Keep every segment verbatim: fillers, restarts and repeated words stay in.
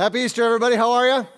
Happy Easter, everybody. How are you? I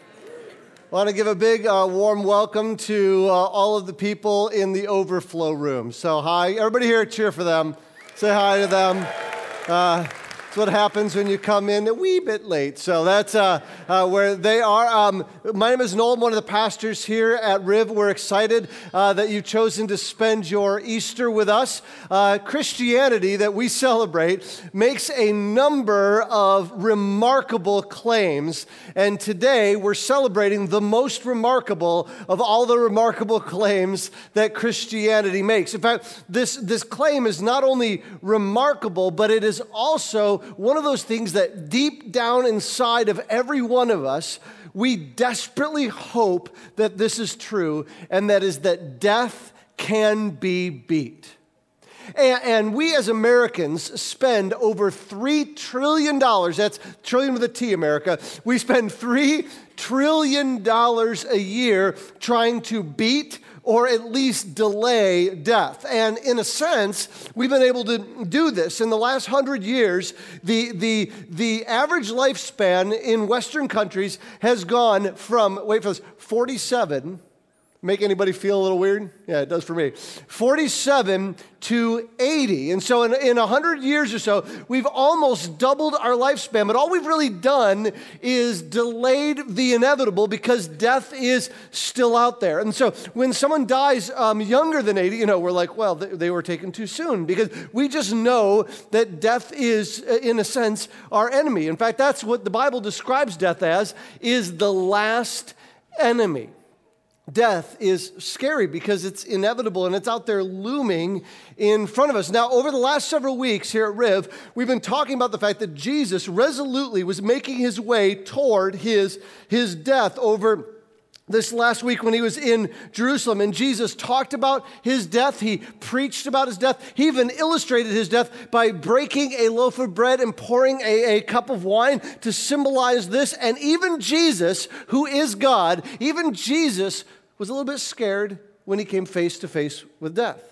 want to give a big, uh, warm welcome to uh, all of the people in the overflow room. So hi, everybody here, cheer for them. Say hi to them. Uh, That's what happens when you come in a wee bit late. So that's uh, uh, where they are. Um, my name is Noel. I'm one of the pastors here at Riv. We're excited uh, that you've chosen to spend your Easter with us. Uh, Christianity that we celebrate makes a number of remarkable claims. And today we're celebrating the most remarkable of all the remarkable claims that Christianity makes. In fact, this, this claim is not only remarkable, but it is also one of those things that deep down inside of every one of us, we desperately hope that this is true, and that is that death can be beat. And, and we as Americans spend over three trillion dollars, that's trillion with a T, America, we spend three trillion dollars a year trying to beat or at least delay death. And in a sense, we've been able to do this. In the last hundred years, the, the, the average lifespan in Western countries has gone from, wait for this, forty-seven, make anybody feel a little weird? Yeah, it does for me. forty-seven to eighty. And so in, in one hundred years or so, we've almost doubled our lifespan. But all we've really done is delayed the inevitable because death is still out there. And so when someone dies um, younger than eighty, you know, we're like, well, they, they were taken too soon, because we just know that death is, in a sense, our enemy. In fact, that's what the Bible describes death as, is the last enemy. Death is scary because it's inevitable and it's out there looming in front of us. Now, over the last several weeks here at Riv, we've been talking about the fact that Jesus resolutely was making his way toward his, his death over this last week when he was in Jerusalem. And Jesus talked about his death. He preached about his death. He even illustrated his death by breaking a loaf of bread and pouring a, a cup of wine to symbolize this. And even Jesus, who is God, even Jesus was a little bit scared when he came face to face with death.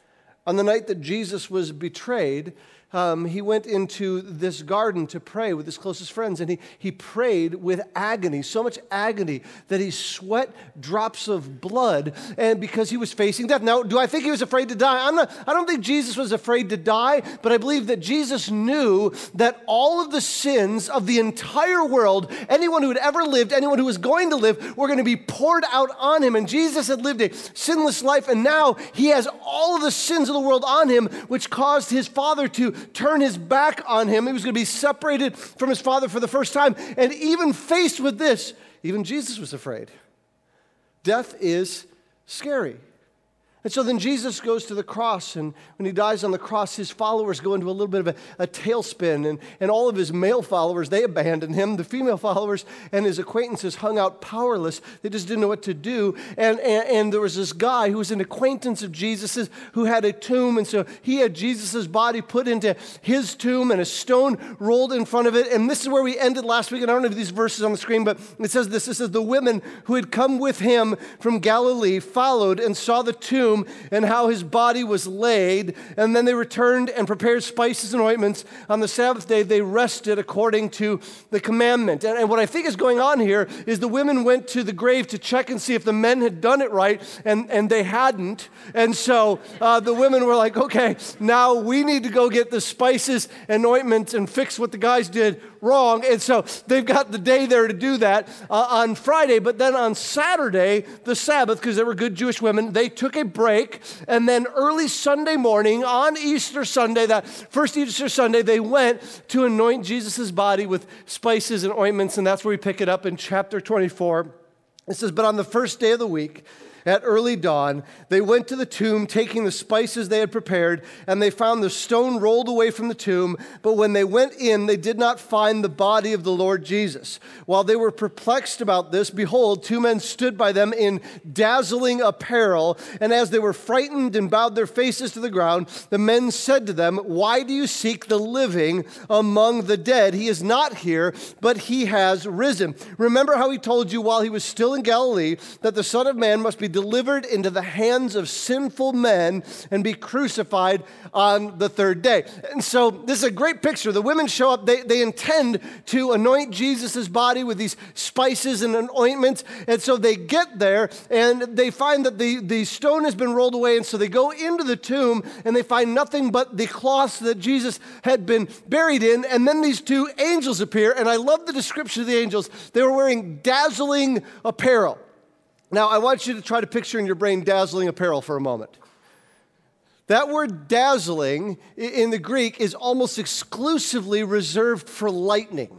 On the night that Jesus was betrayed, um, he went into this garden to pray with his closest friends, and he, he prayed with agony, so much agony that he sweat drops of blood, and because he was facing death. Now, do I think he was afraid to die? I'm not, I don't think Jesus was afraid to die, but I believe that Jesus knew that all of the sins of the entire world, anyone who had ever lived, anyone who was going to live, were going to be poured out on him. And Jesus had lived a sinless life, and now he has all of the sins of the world on him, which caused his Father to turn his back on him. He was going to be separated from his Father for the first time. And even faced with this, even Jesus was afraid. Death is scary. And so then Jesus goes to the cross, and when he dies on the cross, his followers go into a little bit of a, a tailspin, and, and all of his male followers, they abandon him. The female followers and his acquaintances hung out powerless. They just didn't know what to do. And, and, and there was this guy who was an acquaintance of Jesus's who had a tomb, and so he had Jesus's body put into his tomb, and a stone rolled in front of it. And this is where we ended last week, and I don't have these verses on the screen, but it says this. It says, the women who had come with him from Galilee followed and saw the tomb and how his body was laid, and then they returned and prepared spices and ointments. On the Sabbath day, they rested according to the commandment. And, and what I think is going on here is the women went to the grave to check and see if the men had done it right, and, and they hadn't. And so uh, the women were like, okay, now we need to go get the spices and ointments and fix what the guys did wrong. And so they've got the day there to do that uh, on Friday. But then on Saturday, the Sabbath, because they were good Jewish women, they took a break. And then early Sunday morning, on Easter Sunday, that first Easter Sunday, they went to anoint Jesus' body with spices and ointments. And that's where we pick it up in chapter twenty-four. It says, but on the first day of the week, at early dawn, they went to the tomb, taking the spices they had prepared, and they found the stone rolled away from the tomb. But when they went in, they did not find the body of the Lord Jesus. While they were perplexed about this, behold, two men stood by them in dazzling apparel. And as they were frightened and bowed their faces to the ground, the men said to them, why do you seek the living among the dead? He is not here, but he has risen. Remember how he told you while he was still in Galilee that the Son of Man must be delivered into the hands of sinful men and be crucified on the third day. And so this is a great picture. The women show up. They, they intend to anoint Jesus' body with these spices and an ointment. And so they get there, and they find that the, the stone has been rolled away. And so they go into the tomb, and they find nothing but the cloths that Jesus had been buried in. And then these two angels appear, and I love the description of the angels. They were wearing dazzling apparel. Now, I want you to try to picture in your brain dazzling apparel for a moment. That word dazzling in the Greek is almost exclusively reserved for lightning.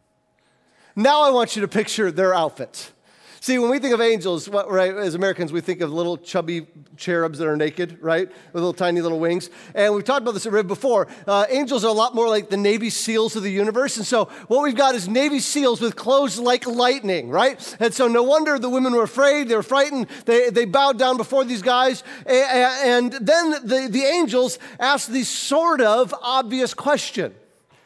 Now I want you to picture their outfits. See, when we think of angels, right, as Americans, we think of little chubby cherubs that are naked, right, with little tiny little wings. And we've talked about this at Rib before. Uh, angels are a lot more like the Navy SEALs of the universe. And so what we've got is Navy SEALs with clothes like lightning, right? And so no wonder the women were afraid. They were frightened. They, they bowed down before these guys. And then the, the angels asked the sort of obvious question.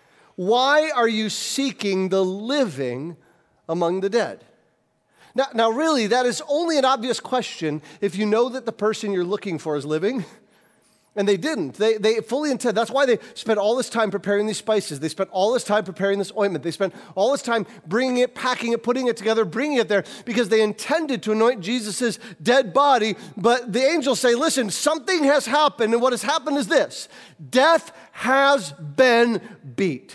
Why are you seeking the living among the dead? Now, now, really, that is only an obvious question if you know that the person you're looking for is living. And they didn't. They, they fully intend. That's why they spent all this time preparing these spices. They spent all this time preparing this ointment. They spent all this time bringing it, packing it, putting it together, bringing it there, because they intended to anoint Jesus' dead body. But the angels say, listen, something has happened, and what has happened is this. Death has been beat.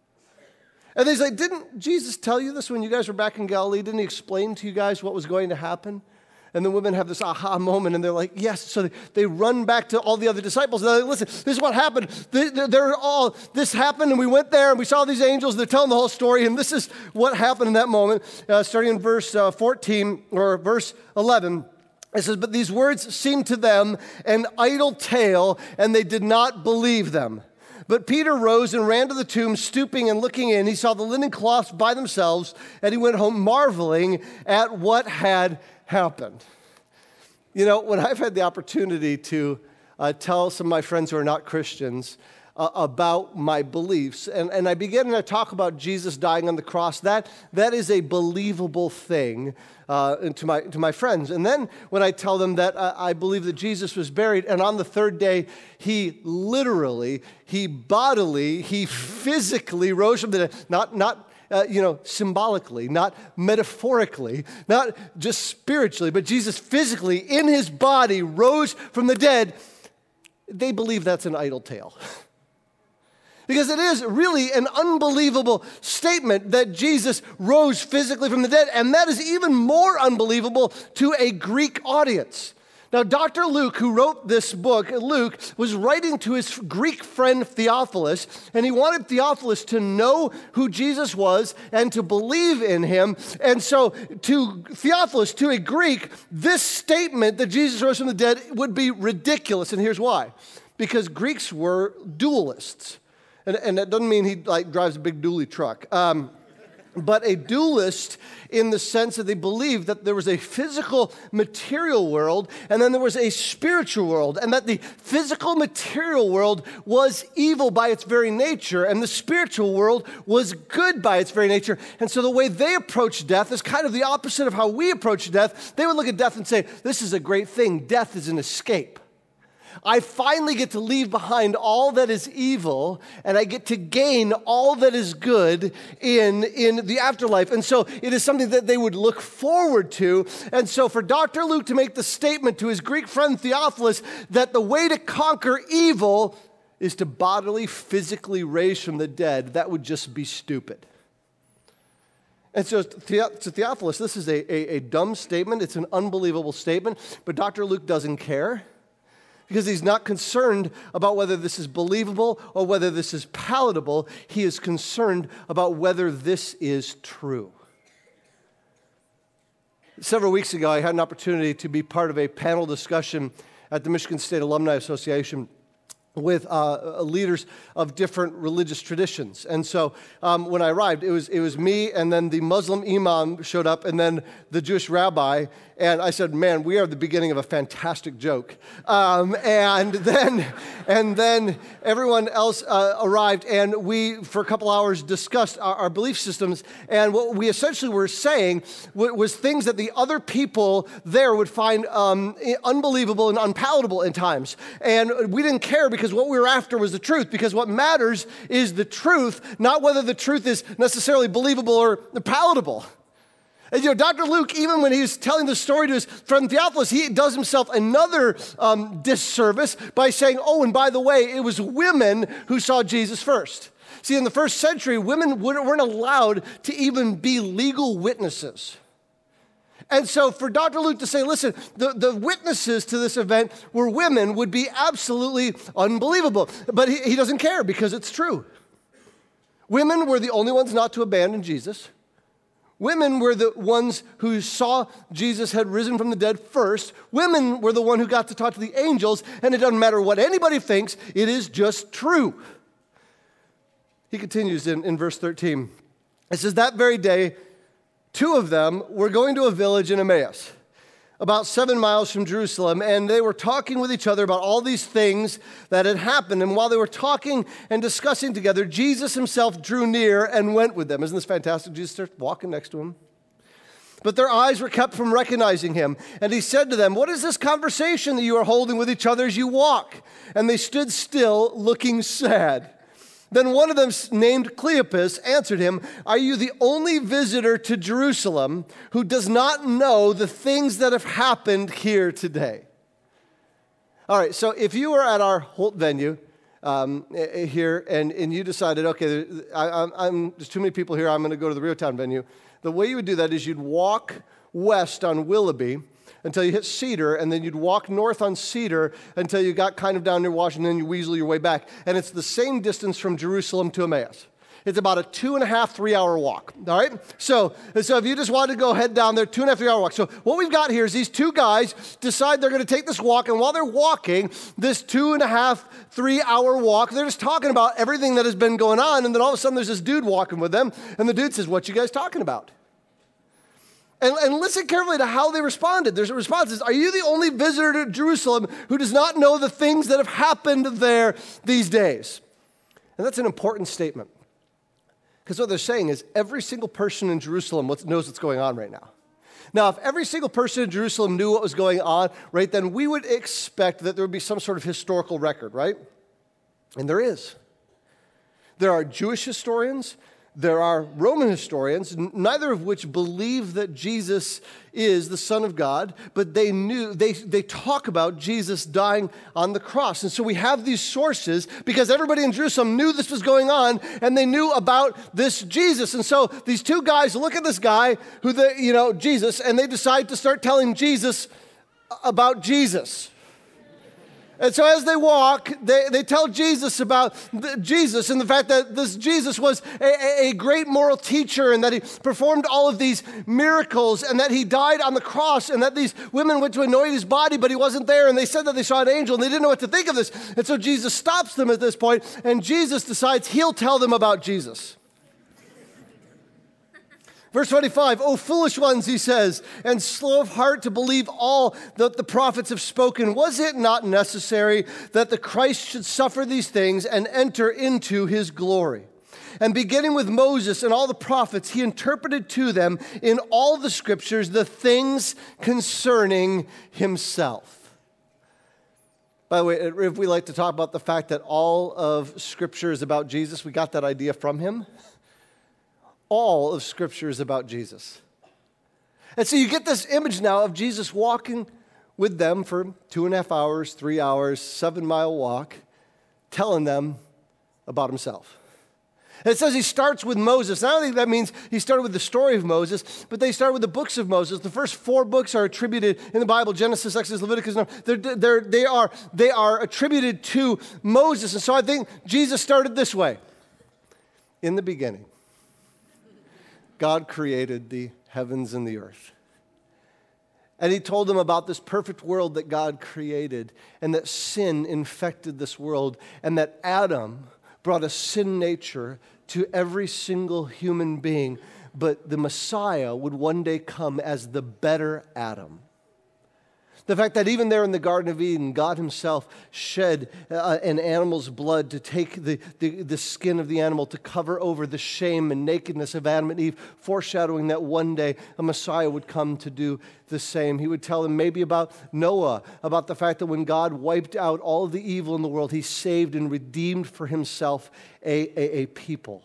And they say, didn't Jesus tell you this when you guys were back in Galilee? Didn't he explain to you guys what was going to happen? And the women have this aha moment, and they're like, yes. So they, they run back to all the other disciples. And they're like, listen, this is what happened. They, they're all, this happened, and we went there, and we saw these angels. They're telling the whole story, and this is what happened in that moment. Uh, starting in verse uh, fourteen, or verse eleven. It says, but these words seemed to them an idle tale, and they did not believe them. But Peter rose and ran to the tomb, stooping and looking in. He saw the linen cloths by themselves, and he went home marveling at what had happened. You know, when I've had the opportunity to uh, tell some of my friends who are not Christians uh, about my beliefs, and, and I begin to talk about Jesus dying on the cross, that, that is a believable thing uh, to my, to my friends. And then when I tell them that uh, I believe that Jesus was buried, and on the third day, he literally, he bodily, he physically rose from the dead, not, not uh, you know, symbolically, not metaphorically, not just spiritually, but Jesus physically in his body rose from the dead. They believe that's an idle tale. Because it is really an unbelievable statement that Jesus rose physically from the dead, and that is even more unbelievable to a Greek audience. Now, Doctor Luke, who wrote this book, Luke, was writing to his Greek friend Theophilus, and he wanted Theophilus to know who Jesus was and to believe in him. And so to Theophilus, to a Greek, this statement that Jesus rose from the dead would be ridiculous, and here's why. Because Greeks were dualists. And, and that doesn't mean he like drives a big dually truck. Um, but a dualist in the sense that they believed that there was a physical material world and then there was a spiritual world, and that the physical material world was evil by its very nature and the spiritual world was good by its very nature. And so the way they approached death is kind of the opposite of how we approach death. They would look at death and say, this is a great thing. Death is an escape. I finally get to leave behind all that is evil, and I get to gain all that is good in, in the afterlife. And so it is something that they would look forward to. And so for Doctor Luke to make the statement to his Greek friend Theophilus that the way to conquer evil is to bodily, physically raise from the dead, that would just be stupid. And so to Theophilus, this is a, a, a dumb statement. It's an unbelievable statement, but Doctor Luke doesn't care. Because he's not concerned about whether this is believable or whether this is palatable. He is concerned about whether this is true. Several weeks ago, I had an opportunity to be part of a panel discussion at the Michigan State Alumni Association. with uh, leaders of different religious traditions. And so um, when I arrived, it was, it was me, and then the Muslim imam showed up, and then the Jewish rabbi. And I said, man, we are the beginning of a fantastic joke. Um, and then and then everyone else uh, arrived, and we, for a couple hours, discussed our, our belief systems. And what we essentially were saying w- was things that the other people there would find um, unbelievable and unpalatable in times. And we didn't care, because what we were after was the truth, because what matters is the truth, not whether the truth is necessarily believable or palatable. And, you know, Doctor Luke, even when he's telling the story to his friend Theophilus, he does himself another um, disservice by saying, oh, and by the way, it was women who saw Jesus first. See, in the first century, women weren't allowed to even be legal witnesses. And so for Doctor Luke to say, listen, the, the witnesses to this event were women would be absolutely unbelievable. But he, he doesn't care, because it's true. Women were the only ones not to abandon Jesus. Women were the ones who saw Jesus had risen from the dead first. Women were the one who got to talk to the angels, and it doesn't matter what anybody thinks, it is just true. He continues in, in verse thirteen. It says, that very day, two of them were going to a village in Emmaus, about seven miles from Jerusalem, and they were talking with each other about all these things that had happened. And while they were talking and discussing together, Jesus himself drew near and went with them. Isn't this fantastic? Jesus starts walking next to him. But their eyes were kept from recognizing him. And he said to them, what is this conversation that you are holding with each other as you walk? And they stood still, looking sad. Then one of them, named Cleopas, answered him, are you the only visitor to Jerusalem who does not know the things that have happened here today? All right, so if you were at our Holt venue um, here and, and you decided, okay, I, I'm, I'm, there's too many people here, I'm going to go to the Reeltown venue, the way you would do that is you'd walk west on Willoughby until you hit Cedar, and then you'd walk north on Cedar until you got kind of down near Washington, and you weasel your way back. And it's the same distance from Jerusalem to Emmaus. It's about a two and a half, three hour walk, all right? So, so if you just wanted to go head down there, two and a half, three hour walk. So what we've got here is these two guys decide they're going to take this walk, and while they're walking this two and a half, three hour walk, they're just talking about everything that has been going on, and then all of a sudden there's this dude walking with them, and the dude says, what you guys talking about? And, and listen carefully to how they responded. There's a response is, are you the only visitor to Jerusalem who does not know the things that have happened there these days? And that's an important statement. Because what they're saying is every single person in Jerusalem knows what's going on right now. Now, if every single person in Jerusalem knew what was going on, right, then we would expect that there would be some sort of historical record, right? And there is. There are Jewish historians. There are Roman historians, neither of which believe that Jesus is the Son of God, but they knew they, they talk about Jesus dying on the cross. And so we have these sources because everybody in Jerusalem knew this was going on, and they knew about this Jesus. And so these two guys look at this guy who they, you know, Jesus, and they decide to start telling Jesus about Jesus. And so as they walk, they, they tell Jesus about the, Jesus and the fact that this Jesus was a, a great moral teacher, and that he performed all of these miracles, and that he died on the cross, and that these women went to anoint his body, but he wasn't there, and they said that they saw an angel, and they didn't know what to think of this. And so Jesus stops them at this point, and Jesus decides he'll tell them about Jesus. Verse twenty-five, O foolish ones, he says, and slow of heart to believe all that the prophets have spoken. Was it not necessary that the Christ should suffer these things and enter into his glory? And beginning with Moses and all the prophets, he interpreted to them in all the scriptures the things concerning himself. By the way, if we like to talk about the fact that all of Scripture is about Jesus, we got that idea from him. All of Scripture is about Jesus. And so you get this image now of Jesus walking with them for two and a half hours, three hours, seven-mile walk, telling them about himself. And it says he starts with Moses. And I don't think that means he started with the story of Moses, but they start with the books of Moses. The first four books are attributed in the Bible, Genesis, Exodus, Leviticus. They're, they're, they, are, they are attributed to Moses. And so I think Jesus started this way. In the beginning, God created the heavens and the earth. And he told them about this perfect world that God created and that sin infected this world and that Adam brought a sin nature to every single human being, but the Messiah would one day come as the better Adam. The fact that even there in the Garden of Eden, God himself shed uh, an animal's blood to take the, the, the skin of the animal to cover over the shame and nakedness of Adam and Eve, foreshadowing that one day a Messiah would come to do the same. He would tell them maybe about Noah, about the fact that when God wiped out all of the evil in the world, he saved and redeemed for himself a, a, a people.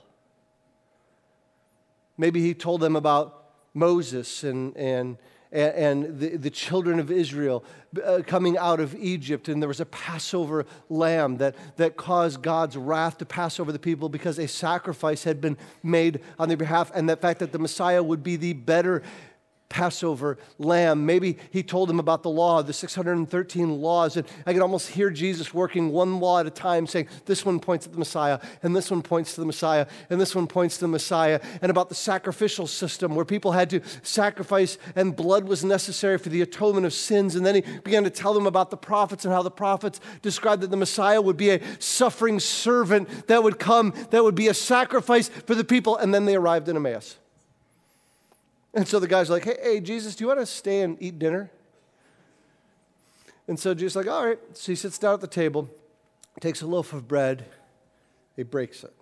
Maybe he told them about Moses and and and the, the children of Israel uh, coming out of Egypt, and there was a Passover lamb that, that caused God's wrath to pass over the people because a sacrifice had been made on their behalf, and the fact that the Messiah would be the better Passover lamb. Maybe he told them about the law, the six hundred thirteen laws, and I can almost hear Jesus working one law at a time, saying, this one points to the Messiah, and this one points to the Messiah, and this one points to the Messiah, and about the sacrificial system where people had to sacrifice and blood was necessary for the atonement of sins. And then he began to tell them about the prophets and how the prophets described that the Messiah would be a suffering servant that would come, that would be a sacrifice for the people, and then they arrived in Emmaus. And so the guy's like, hey, hey, Jesus, do you want to stay and eat dinner? And so Jesus is like, all right. So he sits down at the table, takes a loaf of bread, he breaks it.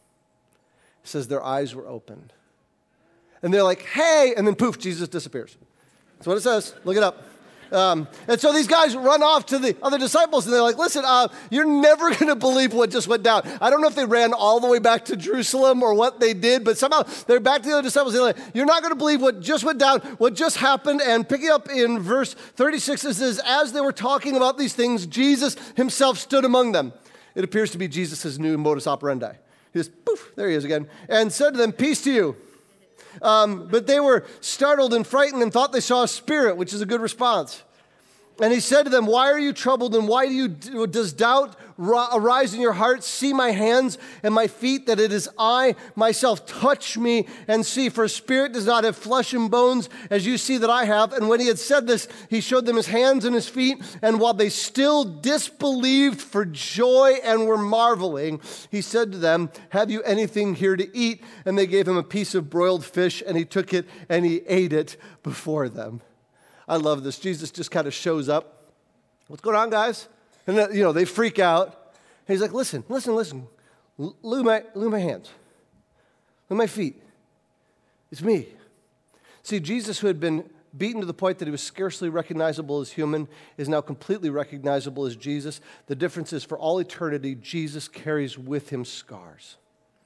He says their eyes were opened. And they're like, hey, and then poof, Jesus disappears. That's what it says. Look it up. Um, and so these guys run off to the other disciples, and they're like, listen, uh, you're never going to believe what just went down. I don't know if they ran all the way back to Jerusalem or what they did, but somehow they're back to the other disciples. They're like, you're not going to believe what just went down, what just happened. And picking up in verse thirty-six, it says, as they were talking about these things, Jesus himself stood among them. It appears to be Jesus' new modus operandi. He just, poof, there he is again, and said to them, peace to you. Um, but they were startled and frightened and thought they saw a spirit, which is a good response. And he said to them, why are you troubled, and why do you does doubt arise in your hearts? See my hands and my feet, that it is I myself. Touch me and see, for a spirit does not have flesh and bones, as you see that I have. And when he had said this, he showed them his hands and his feet. And while they still disbelieved for joy and were marveling, he said to them, have you anything here to eat? And they gave him a piece of broiled fish, and he took it and he ate it before them. I love this. Jesus just kind of shows up. What's going on, guys? And, you know, they freak out. And he's like, listen, listen, listen. Look at my, look at my hands. Look at my feet. It's me. See, Jesus, who had been beaten to the point that he was scarcely recognizable as human, is now completely recognizable as Jesus. The difference is, for all eternity, Jesus carries with him scars.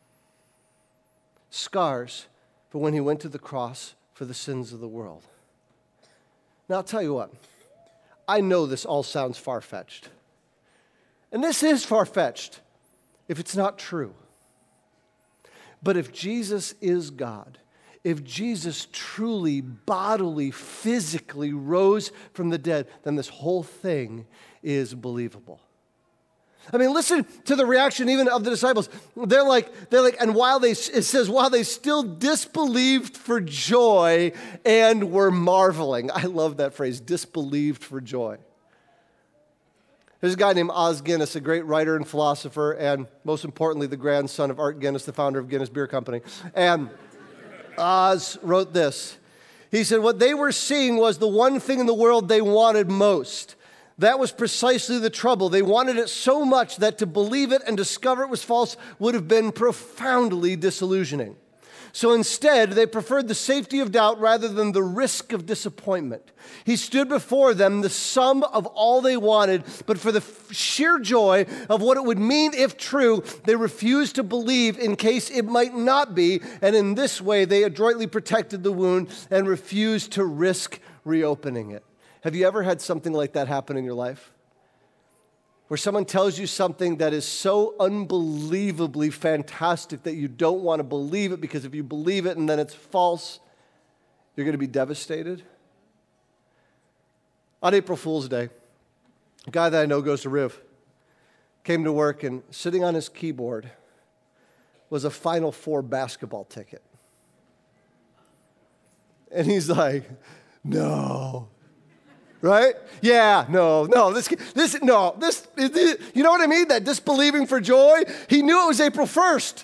Scars for when he went to the cross for the sins of the world. Now, I'll tell you what, I know this all sounds far-fetched. And this is far-fetched if it's not true. But if Jesus is God, if Jesus truly, bodily, physically rose from the dead, then this whole thing is believable. I mean, listen to the reaction even of the disciples. They're like, they're like, and while they, it says, while they still disbelieved for joy and were marveling. I love that phrase, disbelieved for joy. There's a guy named Os Guinness, a great writer and philosopher, and most importantly, the grandson of Art Guinness, the founder of Guinness Beer Company. And Oz wrote this. He said, what they were seeing was the one thing in the world they wanted most. That was precisely the trouble. They wanted it so much that to believe it and discover it was false would have been profoundly disillusioning. So instead, they preferred the safety of doubt rather than the risk of disappointment. He stood before them, the sum of all they wanted, but for the sheer joy of what it would mean if true, they refused to believe in case it might not be, and in this way, they adroitly protected the wound and refused to risk reopening it. Have you ever had something like that happen in your life? Where someone tells you something that is so unbelievably fantastic that you don't want to believe it, because if you believe it and then it's false, you're going to be devastated? On April Fool's Day, a guy that I know goes to Riv, came to work, and sitting on his keyboard was a Final Four basketball ticket. And he's like, no. right? Yeah, no, no, this, this, no, this, this, you know what I mean? That disbelieving for joy, he knew it was April first.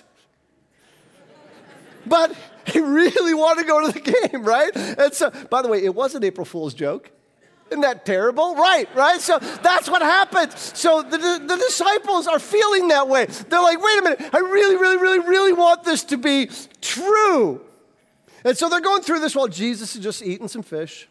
But he really wanted to go to the game, right? And so, by the way, it was an April Fool's joke. Isn't that terrible? Right, right? So that's what happened. So the, the disciples are feeling that way. They're like, wait a minute, I really, really, really, really want this to be true. And so they're going through this while Jesus is just eating some fish.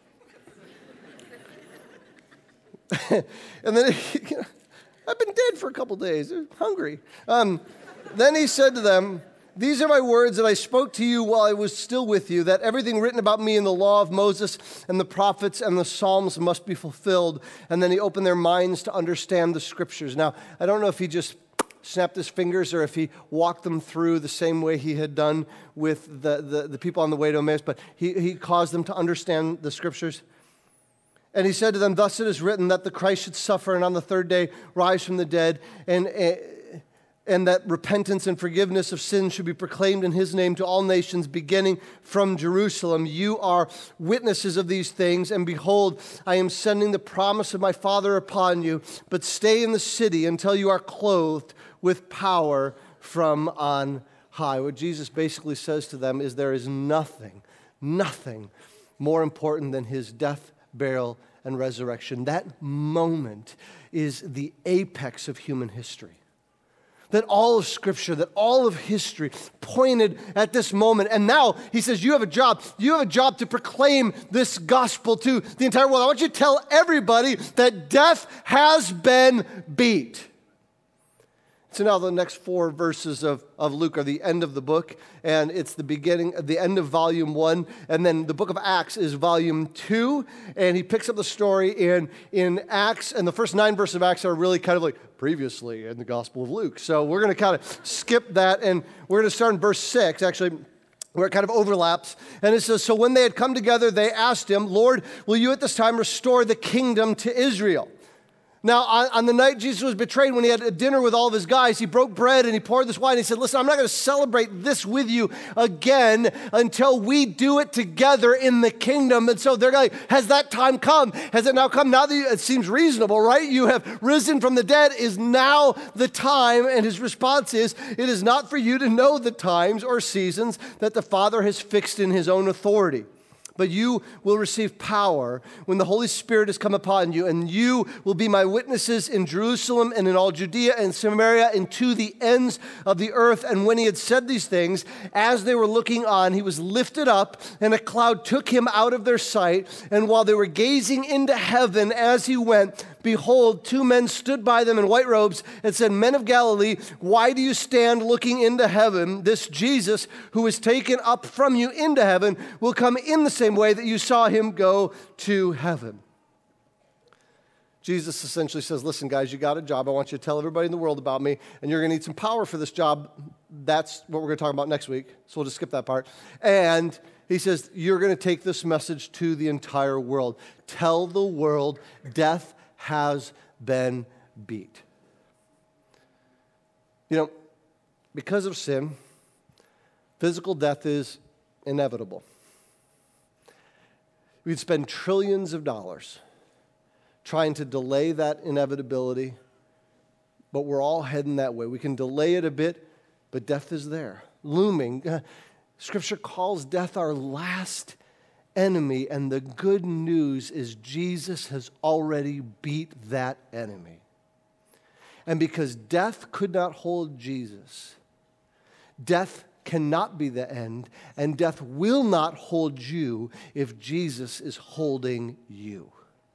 And then, you know, I've been dead for a couple days. I'm hungry. Um, then he said to them, these are my words that I spoke to you while I was still with you, that everything written about me in the law of Moses and the prophets and the Psalms must be fulfilled. And then he opened their minds to understand the scriptures. Now, I don't know if he just snapped his fingers or if he walked them through the same way he had done with the, the, the people on the way to Emmaus, but he, he caused them to understand the scriptures. And he said to them, thus it is written that the Christ should suffer and on the third day rise from the dead, and, and that repentance and forgiveness of sins should be proclaimed in his name to all nations, beginning from Jerusalem. You are witnesses of these things, and behold, I am sending the promise of my Father upon you, but stay in the city until you are clothed with power from on high. What Jesus basically says to them is there is nothing, nothing more important than his death, burial, and resurrection. That moment is the apex of human history. That all of Scripture, that all of history pointed at this moment. And now he says, you have a job. You have a job to proclaim this gospel to the entire world. I want you to tell everybody that death has been beat. So now the next four verses of, of Luke are the end of the book, and it's the beginning, the end of volume one, and then the book of Acts is volume two, and he picks up the story in, in Acts, and the first nine verses of Acts are really kind of like previously in the Gospel of Luke. So we're going to kind of skip that, and we're going to start in verse six, actually, where it kind of overlaps. And it says, so when they had come together, they asked him, Lord, will you at this time restore the kingdom to Israel? Now, on, on the night Jesus was betrayed, when he had a dinner with all of his guys, he broke bread and he poured this wine. He said, listen, I'm not going to celebrate this with you again until we do it together in the kingdom. And so they're like, has that time come? Has it now come? Now that you, it seems reasonable, right? You have risen from the dead. Is now the time? And his response is, it is not for you to know the times or seasons that the Father has fixed in his own authority. But you will receive power when the Holy Spirit has come upon you, and you will be my witnesses in Jerusalem and in all Judea and Samaria and to the ends of the earth. And when he had said these things, as they were looking on, he was lifted up, and a cloud took him out of their sight. And while they were gazing into heaven as he went, behold, two men stood by them in white robes and said, Men of Galilee, why do you stand looking into heaven? This Jesus, who was taken up from you into heaven, will come in the same way that you saw him go to heaven. Jesus essentially says, listen, guys, you got a job. I want you to tell everybody in the world about me, and you're going to need some power for this job. That's what we're going to talk about next week, so we'll just skip that part. And he says, you're going to take this message to the entire world. Tell the world death has been beat. You know, because of sin, physical death is inevitable. We'd spend trillions of dollars trying to delay that inevitability, but we're all heading that way. We can delay it a bit, but death is there, looming. Scripture calls death our last enemy, and the good news is Jesus has already beat that enemy. And because death could not hold Jesus, death cannot be the end, and death will not hold you if Jesus is holding you.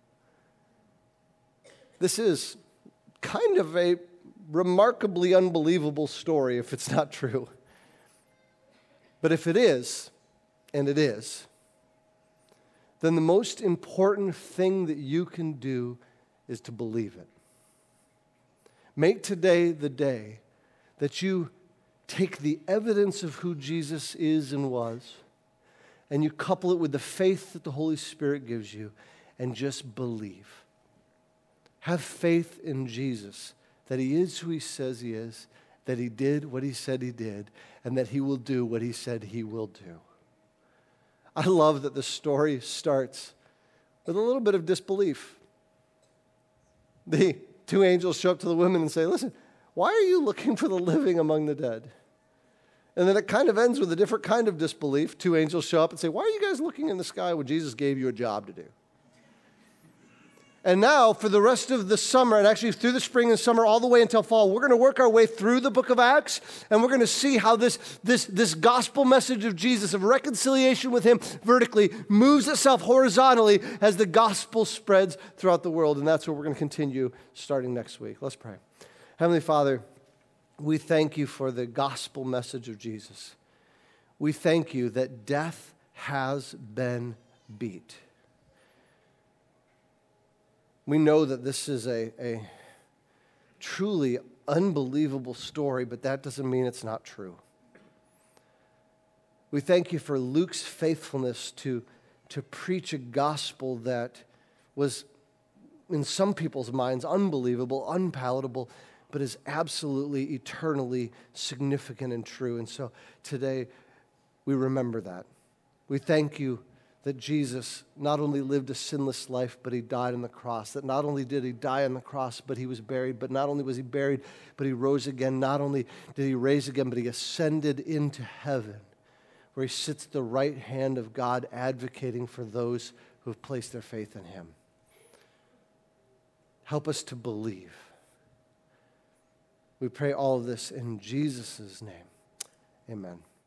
This is kind of a remarkably unbelievable story if it's not true. But if it is, and it is, then the most important thing that you can do is to believe it. Make today the day that you take the evidence of who Jesus is and was, and you couple it with the faith that the Holy Spirit gives you, and just believe. Have faith in Jesus, that he is who he says he is, that he did what he said he did, and that he will do what he said he will do. I love that the story starts with a little bit of disbelief. The two angels show up to the women and say, listen, why are you looking for the living among the dead? And then it kind of ends with a different kind of disbelief. Two angels show up and say, why are you guys looking in the sky when Jesus gave you a job to do? And now, for the rest of the summer, and actually through the spring and summer, all the way until fall, we're going to work our way through the book of Acts, and we're going to see how this, this, this gospel message of Jesus, of reconciliation with him vertically, moves itself horizontally as the gospel spreads throughout the world. And that's where we're going to continue starting next week. Let's pray. Heavenly Father, we thank you for the gospel message of Jesus. We thank you that death has been beat. We know that this is a, a truly unbelievable story, but that doesn't mean it's not true. We thank you for Luke's faithfulness to, to preach a gospel that was, in some people's minds, unbelievable, unpalatable, but is absolutely, eternally significant and true. And so today, we remember that. We thank you that Jesus not only lived a sinless life, but he died on the cross. That not only did he die on the cross, but he was buried. But not only was he buried, but he rose again. Not only did he raise again, but he ascended into heaven, where he sits at the right hand of God, advocating for those who have placed their faith in him. Help us to believe. We pray all of this in Jesus' name. Amen.